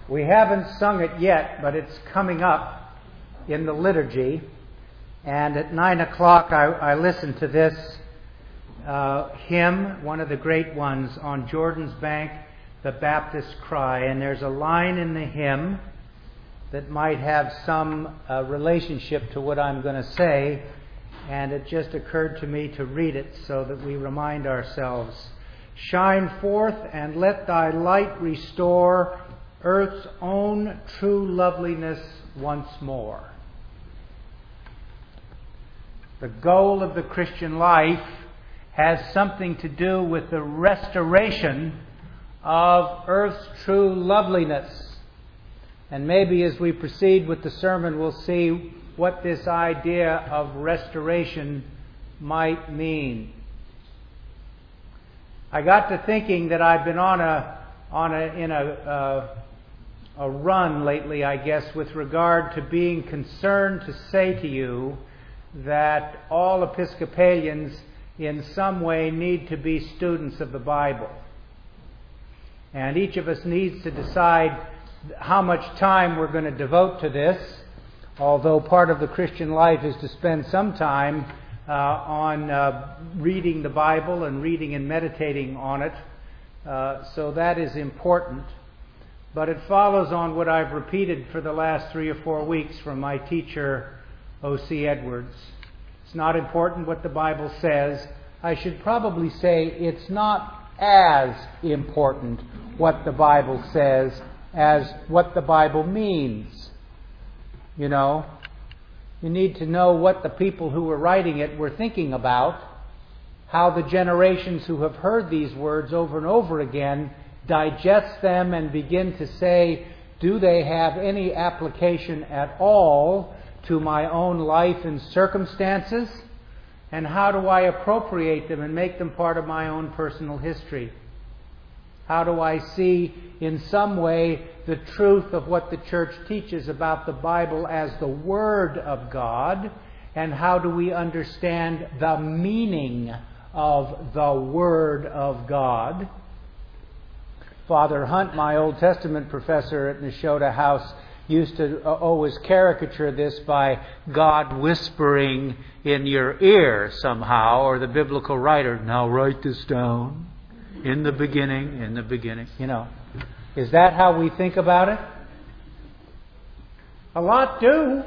We haven't sung it yet, but it's coming up in the liturgy. And at 9 o'clock, I listened to this hymn, one of the great ones, On Jordan's Bank, the Baptist Cry. And there's a line in the hymn that might have some relationship to what I'm going to say. And it just occurred to me to read it so that we remind ourselves. Shine forth and let thy light restore earth's own true loveliness once more. The goal of the Christian life has something to do with the restoration of earth's true loveliness. And maybe as we proceed with the sermon, we'll see what this idea of restoration might mean. I got to thinking that I've been on a run lately, I guess, with regard to being concerned to say to you that all Episcopalians in some way need to be students of the Bible. And each of us needs to decide how much time we're going to devote to this, although part of the Christian life is to spend some time on reading the Bible and reading and meditating on it. So that is important. But it follows on what I've repeated for the last 3 or 4 weeks from my teacher, O.C. Edwards. It's not important what the Bible says. I should probably say it's not as important what the Bible says as what the Bible means. You know, you need to know what the people who were writing it were thinking about, how the generations who have heard these words over and over again digest them and begin to say, do they have any application at all to my own life and circumstances? And how do I appropriate them and make them part of my own personal history? How do I see in some way the truth of what the church teaches about the Bible as the Word of God? And how do we understand the meaning of the Word of God? Father Hunt, my Old Testament professor at Nashotah House, used to always caricature this by God whispering in your ear somehow, or the biblical writer, now write this down. In the beginning, you know. Is that how we think about it? A lot do.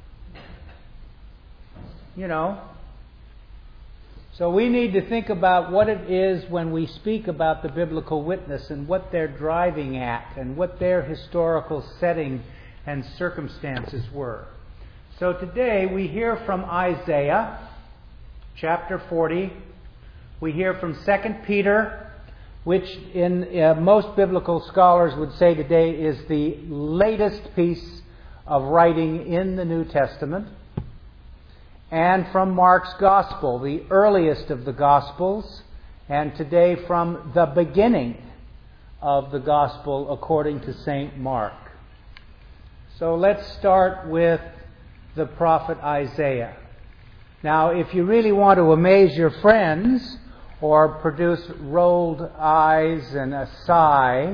You know. So we need to think about what it is when we speak about the biblical witness and what they're driving at and what their historical setting and circumstances were. So today we hear from Isaiah, chapter 40. We hear from 2 Peter, which in most biblical scholars would say today is the latest piece of writing in the New Testament. And from Mark's Gospel, the earliest of the Gospels, and today from the beginning of the Gospel according to St. Mark. So let's start with the prophet Isaiah. Now, if you really want to amaze your friends or produce rolled eyes and a sigh,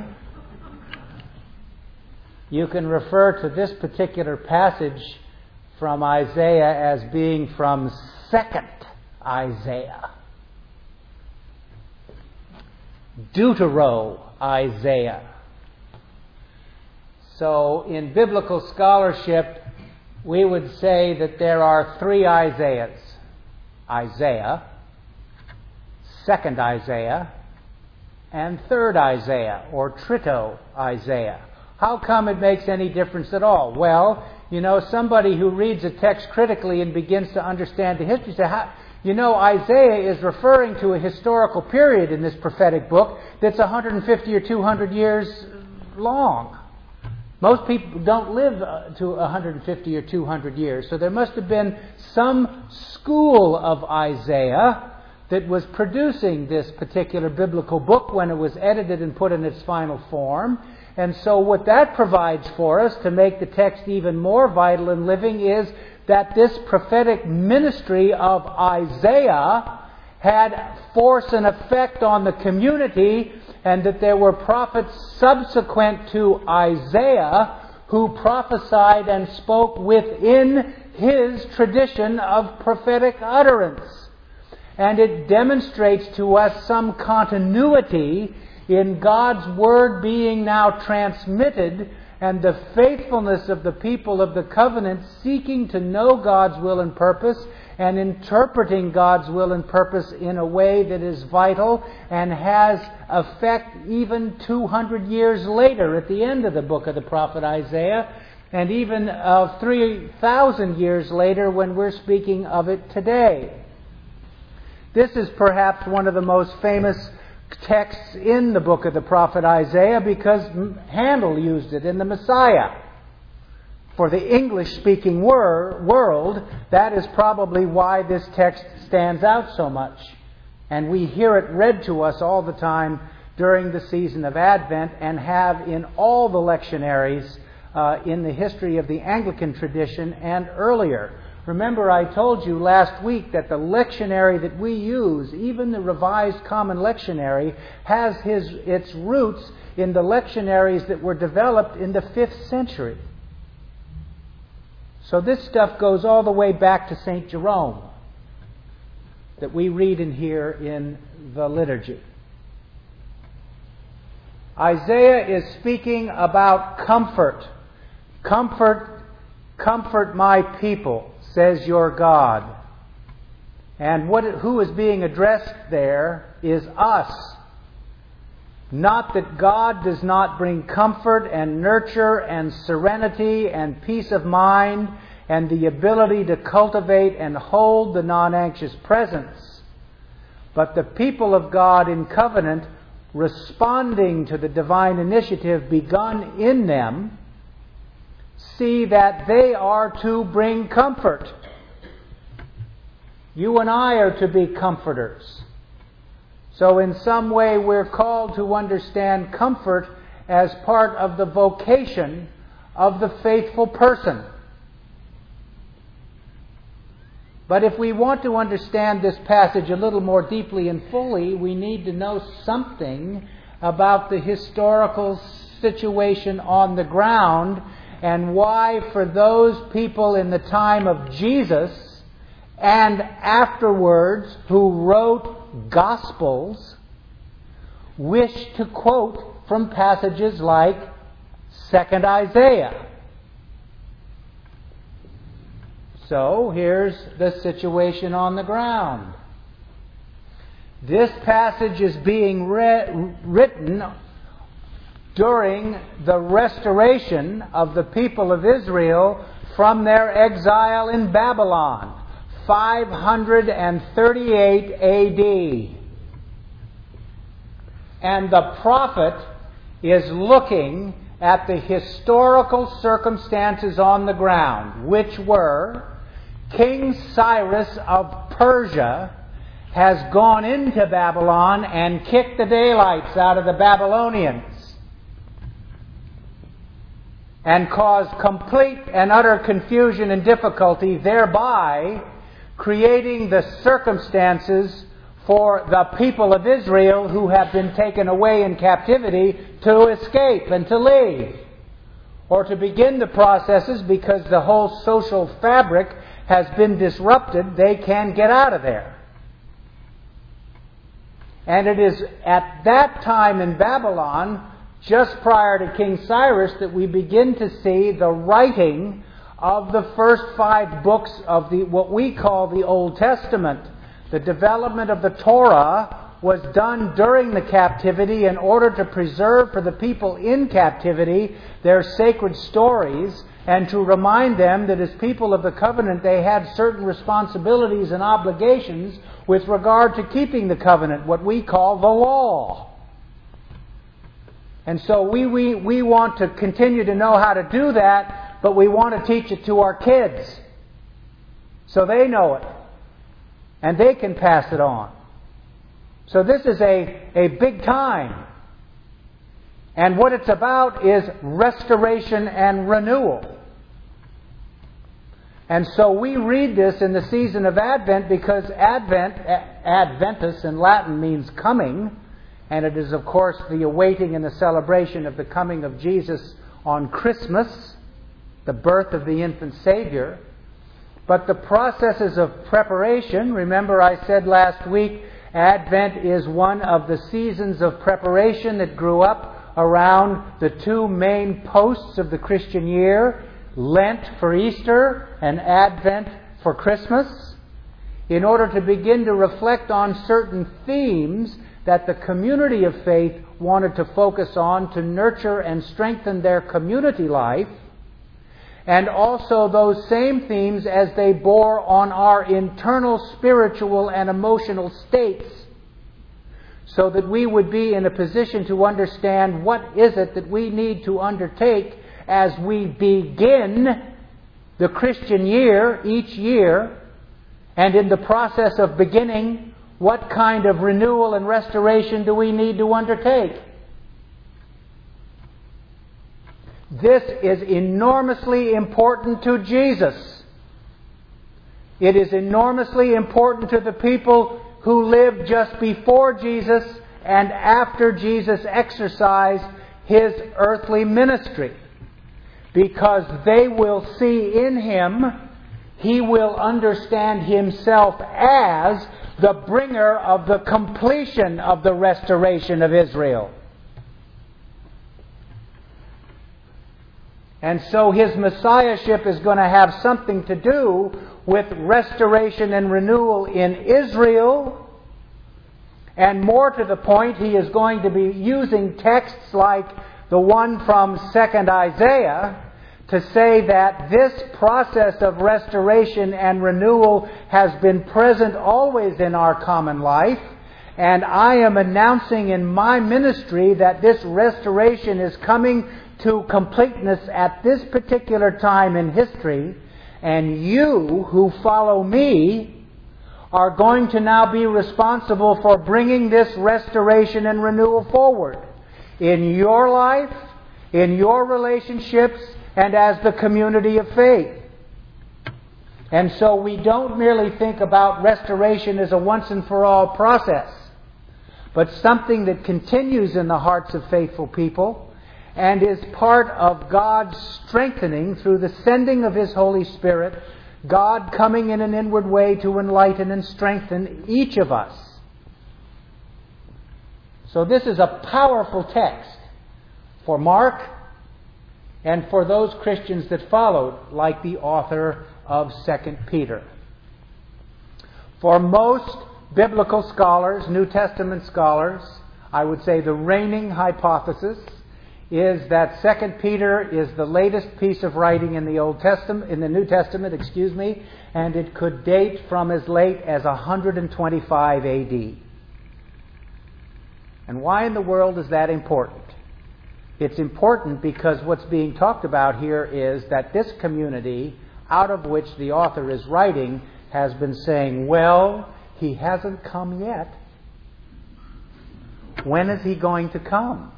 you can refer to this particular passage from Isaiah as being from 2nd Isaiah. Deutero-Isaiah. So in biblical scholarship, we would say that there are 3 Isaiahs. Isaiah, 2nd Isaiah, and 3rd Isaiah, or Trito-Isaiah. How come it makes any difference at all? Well, you know, somebody who reads a text critically and begins to understand the history says, Isaiah is referring to a historical period in this prophetic book that's 150 or 200 years long. Most people don't live to 150 or 200 years. So there must have been some school of Isaiah that was producing this particular biblical book when it was edited and put in its final form. And so what that provides for us to make the text even more vital and living is that this prophetic ministry of Isaiah had force and effect on the community, and that there were prophets subsequent to Isaiah who prophesied and spoke within his tradition of prophetic utterance. And it demonstrates to us some continuity in God's Word being now transmitted, and the faithfulness of the people of the covenant seeking to know God's will and purpose and interpreting God's will and purpose in a way that is vital and has effect even 200 years later at the end of the book of the prophet Isaiah, and even 3,000 years later when we're speaking of it today. This is perhaps one of the most famous texts in the book of the prophet Isaiah because Handel used it in the Messiah. For the English-speaking world, that is probably why this text stands out so much. And we hear it read to us all the time during the season of Advent, and have in all the lectionaries in the history of the Anglican tradition and earlier. Remember, I told you last week that the lectionary that we use, even the Revised Common Lectionary, has its roots in the lectionaries that were developed in the 5th century. So this stuff goes all the way back to St. Jerome that we read and hear in the liturgy. Isaiah is speaking about comfort. Comfort my people, says your God. And who is being addressed there is us. Not that God does not bring comfort and nurture and serenity and peace of mind and the ability to cultivate and hold the non-anxious presence. But the people of God in covenant, responding to the divine initiative begun in them, see that they are to bring comfort. You and I are to be comforters. So in some way we're called to understand comfort as part of the vocation of the faithful person. But if we want to understand this passage a little more deeply and fully, we need to know something about the historical situation on the ground, and why for those people in the time of Jesus and afterwards who wrote Gospels wish to quote from passages like 2nd Isaiah. So here's the situation on the ground. This passage is being written during the restoration of the people of Israel from their exile in Babylon, 538 A.D. And the prophet is looking at the historical circumstances on the ground, which were King Cyrus of Persia has gone into Babylon and kicked the daylights out of the Babylonians and caused complete and utter confusion and difficulty, thereby creating the circumstances for the people of Israel who have been taken away in captivity to escape and to leave, or to begin the processes because the whole social fabric has been disrupted. They can get out of there. And it is at that time in Babylon, just prior to King Cyrus, that we begin to see the writing of the first 5 books of what we call the Old Testament. The development of the Torah was done during the captivity in order to preserve for the people in captivity their sacred stories, and to remind them that as people of the covenant they had certain responsibilities and obligations with regard to keeping the covenant, what we call the law. And so we want to continue to know how to do that, but we want to teach it to our kids so they know it and they can pass it on. So this is a big time. And what it's about is restoration and renewal. And so we read this in the season of Advent because Adventus in Latin means coming, and it is, of course, the awaiting and the celebration of the coming of Jesus on Christmas, the birth of the infant Savior. But the processes of preparation, remember I said last week, Advent is one of the seasons of preparation that grew up around the two main posts of the Christian year, Lent for Easter and Advent for Christmas, in order to begin to reflect on certain themes that the community of faith wanted to focus on to nurture and strengthen their community life, and also those same themes as they bore on our internal spiritual and emotional states, so that we would be in a position to understand what is it that we need to undertake as we begin the Christian year each year, and in the process of beginning, what kind of renewal and restoration do we need to undertake? This is enormously important to Jesus. It is enormously important to the people who lived just before Jesus and after Jesus exercised His earthly ministry. Because they will see in Him, He will understand Himself as the bringer of the completion of the restoration of Israel. And so His Messiahship is going to have something to do with restoration and renewal in Israel. And more to the point, He is going to be using texts like the one from 2nd Isaiah to say that this process of restoration and renewal has been present always in our common life. And I am announcing in my ministry that this restoration is coming to completeness at this particular time in history. And you who follow me are going to now be responsible for bringing this restoration and renewal forward in your life, in your relationships, and as the community of faith. And so we don't merely think about restoration as a once and for all process, but something that continues in the hearts of faithful people and is part of God's strengthening through the sending of His Holy Spirit, God coming in an inward way to enlighten and strengthen each of us. So this is a powerful text for Mark and for those Christians that followed, like the author of 2 Peter. For most biblical scholars, New Testament scholars, I would say the reigning hypothesis is that 2 Peter is the latest piece of writing in the New Testament, and it could date from as late as 125 AD. And why in the world is that important? It's important because what's being talked about here is that this community, out of which the author is writing, has been saying, well, He hasn't come yet. When is He going to come?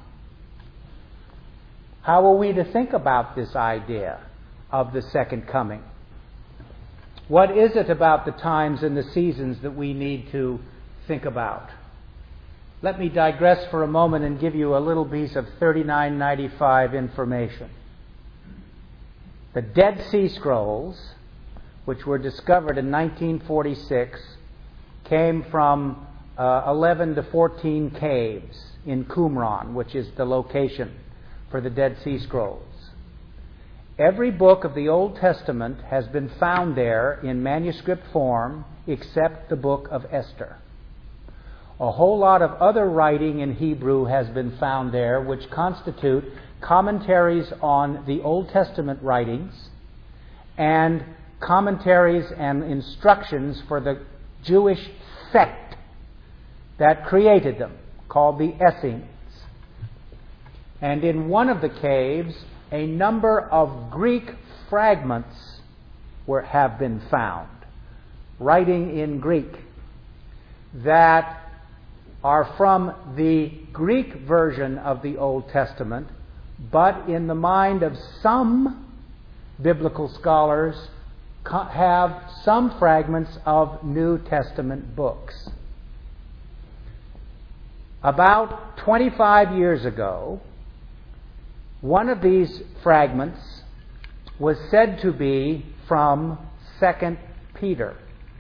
How are we to think about this idea of the second coming? What is it about the times and the seasons that we need to think about? Let me digress for a moment and give you a little piece of 3995 information. The Dead Sea Scrolls, which were discovered in 1946, came from 11 to 14 caves in Qumran, which is the location for the Dead Sea Scrolls. Every book of the Old Testament has been found there in manuscript form except the book of Esther. A whole lot of other writing in Hebrew has been found there, which constitute commentaries on the Old Testament writings and commentaries and instructions for the Jewish sect that created them, called the Essenes. And in one of the caves, a number of Greek fragments have been found, writing in Greek, that are from the Greek version of the Old Testament, but in the mind of some biblical scholars have some fragments of New Testament books. About 25 years ago, one of these fragments was said to be from 2 Peter.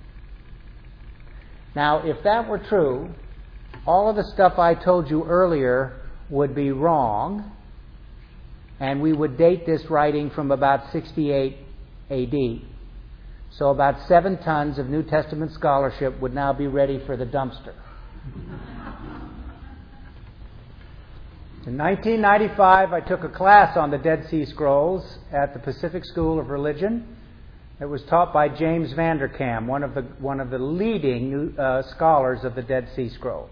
Now, if that were true, all of the stuff I told you earlier would be wrong, and we would date this writing from about 68 AD. So about 7 tons of New Testament scholarship would now be ready for the dumpster. In 1995, I took a class on the Dead Sea Scrolls at the Pacific School of Religion. It was taught by James Vanderkam, one of the leading scholars of the Dead Sea Scrolls.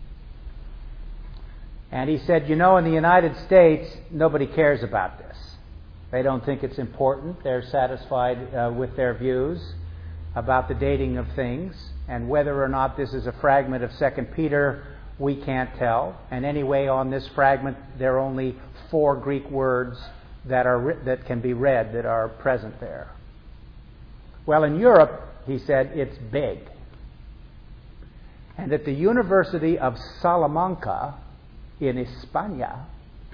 And he said, in the United States, nobody cares about this. They don't think it's important. They're satisfied with their views about the dating of things. And whether or not this is a fragment of 2 Peter, we can't tell. And anyway, on this fragment, there are only 4 Greek words that can be read that are present there. Well, in Europe, he said, it's big. And at the University of Salamanca in España,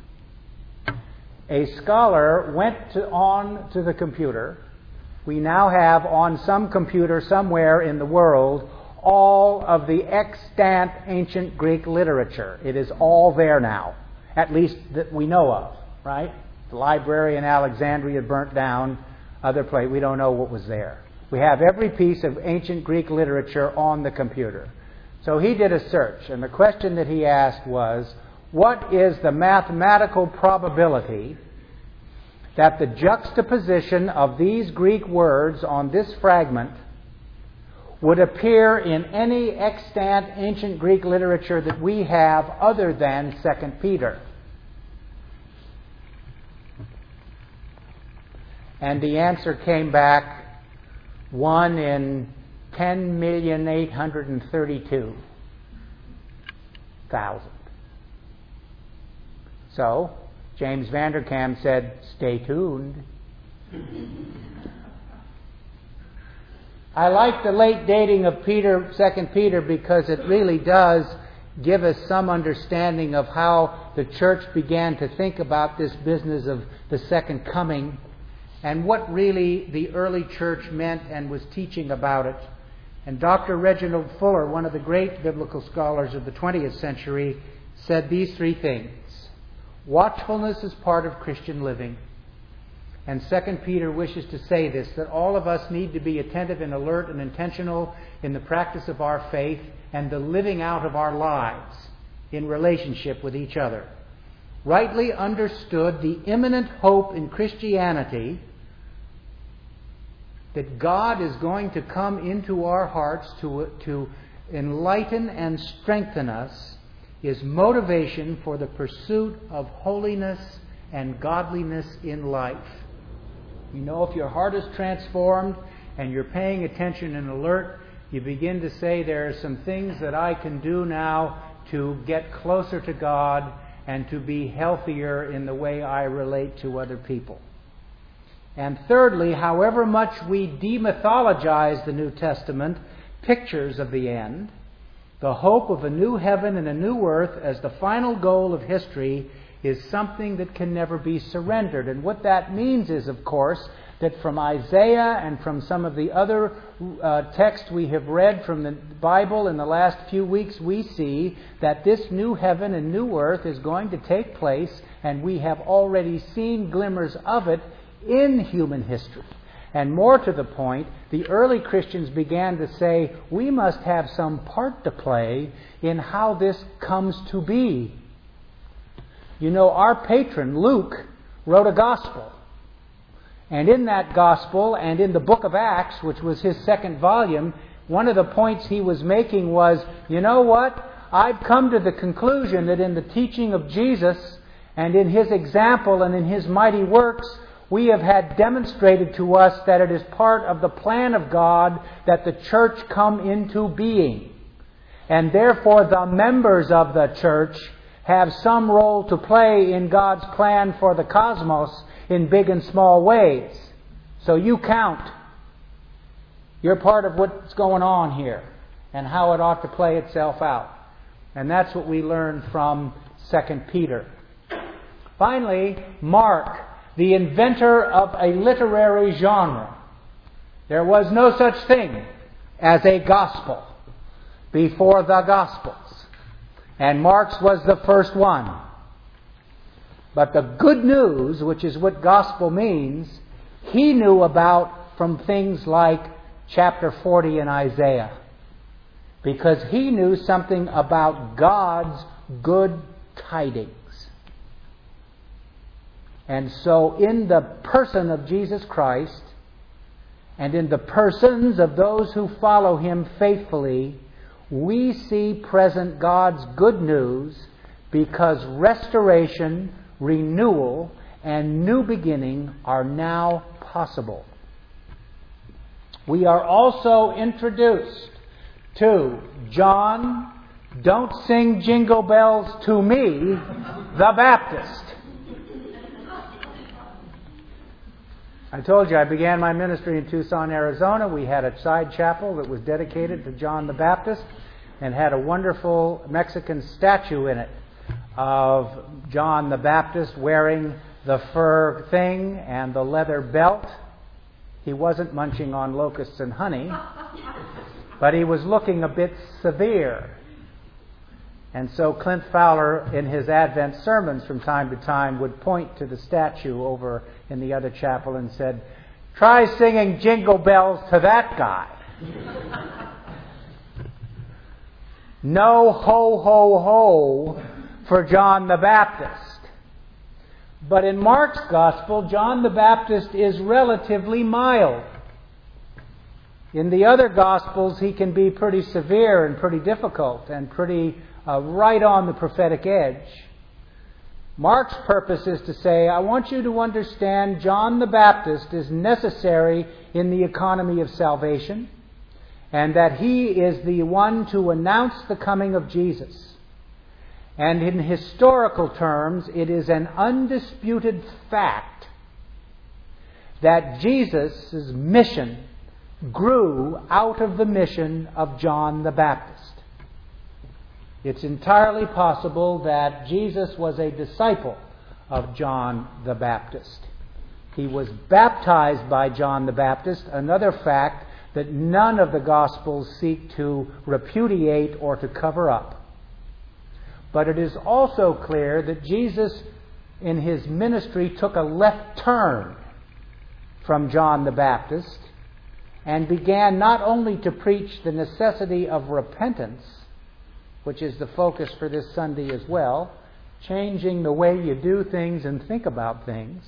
a scholar went on to the computer. We now have on some computer somewhere in the world all of the extant ancient Greek literature. It is all there now, at least that we know of, right? The library in Alexandria burnt down. Other place, we don't know what was there. We have every piece of ancient Greek literature on the computer. So he did a search, and the question that he asked was, what is the mathematical probability that the juxtaposition of these Greek words on this fragment would appear in any extant ancient Greek literature that we have other than 2 Peter? And the answer came back 1 in 10,832,000. So, James Vanderkam said, stay tuned. I like the late dating of 2 Peter because it really does give us some understanding of how the church began to think about this business of the second coming and what really the early church meant and was teaching about it. And Dr. Reginald Fuller, one of the great biblical scholars of the 20th century, said these 3 things. Watchfulness is part of Christian living. And 2 Peter wishes to say this, that all of us need to be attentive and alert and intentional in the practice of our faith and the living out of our lives in relationship with each other. Rightly understood, the imminent hope in Christianity that God is going to come into our hearts to enlighten and strengthen us is motivation for the pursuit of holiness and godliness in life. If your heart is transformed and you're paying attention and alert, you begin to say, there are some things that I can do now to get closer to God and to be healthier in the way I relate to other people. And thirdly, however much we demythologize the New Testament pictures of the end, the hope of a new heaven and a new earth as the final goal of history is something that can never be surrendered. And what that means is, of course, that from Isaiah and from some of the other texts we have read from the Bible in the last few weeks, we see that this new heaven and new earth is going to take place, and we have already seen glimmers of it in human history. And more to the point, the early Christians began to say, we must have some part to play in how this comes to be. Our patron, Luke, wrote a gospel. And in that gospel, and in the book of Acts, which was his 2nd volume, one of the points he was making was, I've come to the conclusion that in the teaching of Jesus, and in his example, and in his mighty works, we have had demonstrated to us that it is part of the plan of God that the church come into being. And therefore the members of the church have some role to play in God's plan for the cosmos in big and small ways. So you count. You're part of what's going on here and how it ought to play itself out. And that's what we learn from 2 Peter. Finally, Mark, the inventor of a literary genre. There was no such thing as a gospel before the Gospels. And Mark's was the first one. But the good news, which is what gospel means, he knew about from things like chapter 40 in Isaiah. Because he knew something about God's good tidings. And so in the person of Jesus Christ, and in the persons of those who follow Him faithfully, we see present God's good news, because restoration, renewal, and new beginning are now possible. We are also introduced to John, don't sing jingle bells to me, the Baptist. I told you I began my ministry in Tucson, Arizona. We had a side chapel that was dedicated to John the Baptist and had a wonderful Mexican statue in it of John the Baptist wearing the fur thing and the leather belt. He wasn't munching on locusts and honey, but he was looking a bit severe. And so Clint Fowler, in his Advent sermons from time to time, would point to the statue over in the other chapel and said, "Try singing jingle bells to that guy." No ho, ho, ho for John the Baptist. But in Mark's Gospel, John the Baptist is relatively mild. In the other Gospels, he can be pretty severe and pretty difficult and pretty right on the prophetic edge. Mark's purpose is to say, I want you to understand John the Baptist is necessary in the economy of salvation, and that he is the one to announce the coming of Jesus. And in historical terms, it is an undisputed fact that Jesus' mission grew out of the mission of John the Baptist. It's entirely possible that Jesus was a disciple of John the Baptist. He was baptized by John the Baptist, another fact that none of the Gospels seek to repudiate or to cover up. But it is also clear that Jesus, in his ministry, took a left turn from John the Baptist and began not only to preach the necessity of repentance, which is the focus for this Sunday as well, changing the way you do things and think about things,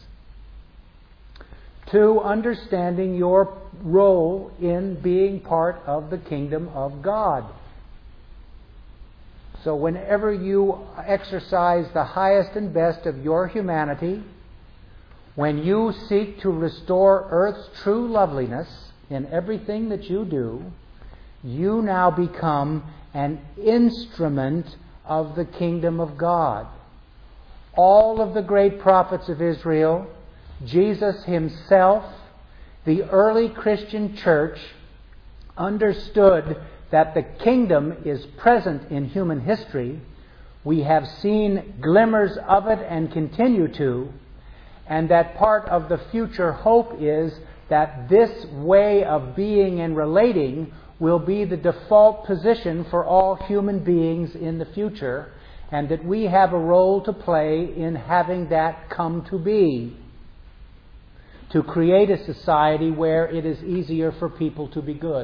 to understanding your role in being part of the kingdom of God. So whenever you exercise the highest and best of your humanity, when you seek to restore earth's true loveliness in everything that you do, you now become an instrument of the kingdom of God. All of the great prophets of Israel, Jesus himself, the early Christian church, understood that the kingdom is present in human history. We have seen glimmers of it and continue to, and that part of the future hope is that this way of being and relating will be the default position for all human beings in the future, and that we have a role to play in having that come to be, to create a society where it is easier for people to be good.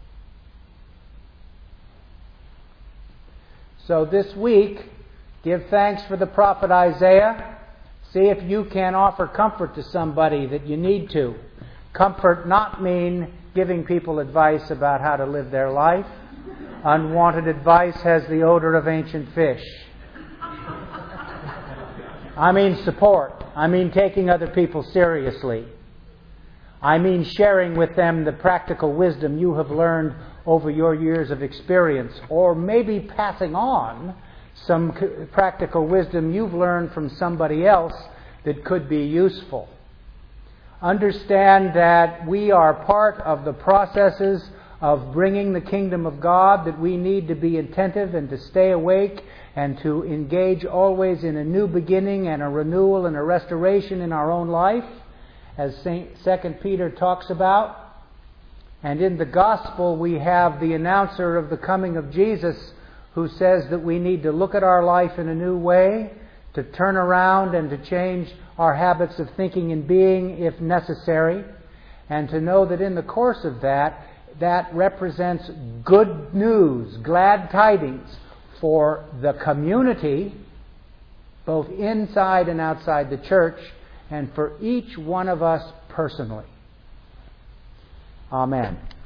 So this week, give thanks for the prophet Isaiah. See if you can offer comfort to somebody that you need to. Comfort not mean giving people advice about how to live their life. Unwanted advice has the odor of ancient fish. I mean support. I mean taking other people seriously. I mean sharing with them the practical wisdom you have learned over your years of experience, or maybe passing on some practical wisdom you've learned from somebody else that could be useful. understand that we are part of the processes of bringing the kingdom of God, that we need to be attentive and to stay awake and to engage always in a new beginning and a renewal and a restoration in our own life, as 2 Peter talks about. And in the gospel we have the announcer of the coming of Jesus who says that we need to look at our life in a new way, to turn around and to change our habits of thinking and being if necessary, and to know that in the course of that represents good news, glad tidings for the community, both inside and outside the church, and for each one of us personally. Amen.